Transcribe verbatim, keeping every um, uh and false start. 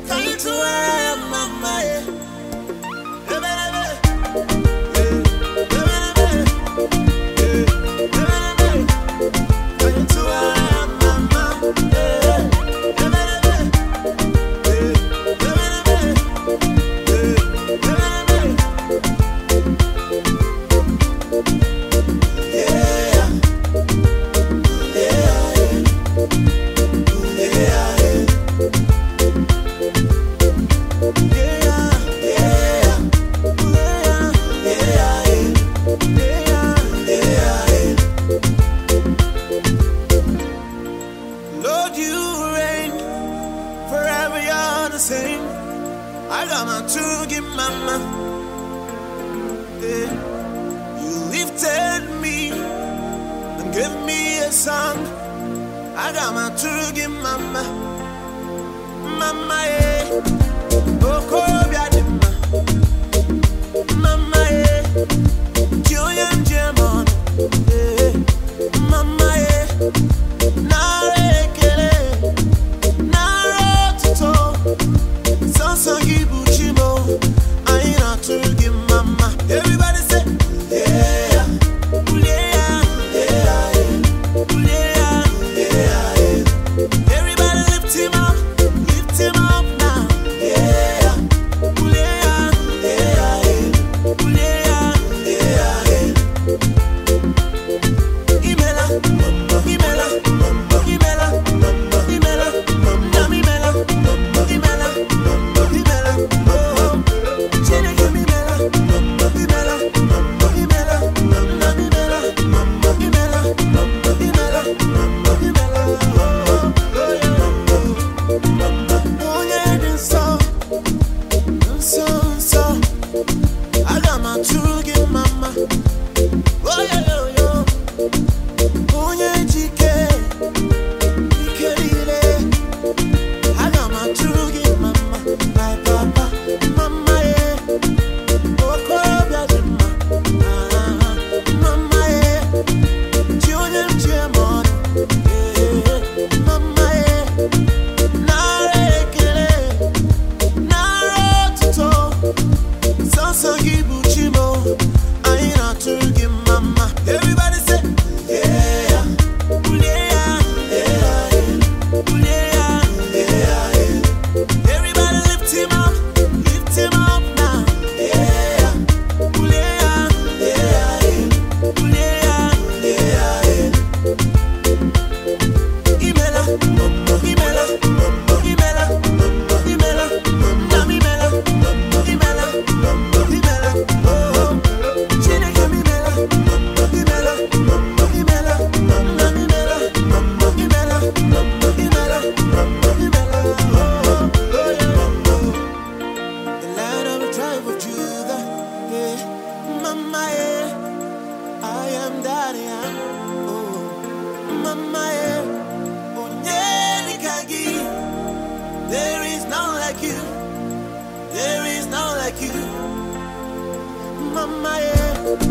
Kind to where mama, yeah. I got my Tugi mama. Yeah. You lifted me and gave me a song. I got my Tugi mama. Mama, yeah. Oh, Kobiadima. Mama, yeah. Julian German. Yeah. Mama, yeah. Nare Kele. Nare Tito. Sansangi Buchimo, I ain't not to give mama. Everybody say, yeah, yeah, yeah, yeah, yeah, yeah. Everybody lift him up, lift him up now. Yeah, yeah, yeah, yeah, yeah, yeah. Imela, Imela, Imela, Imela, Imela, Imela. There is none like you. There is none like you, Mama. Yeah.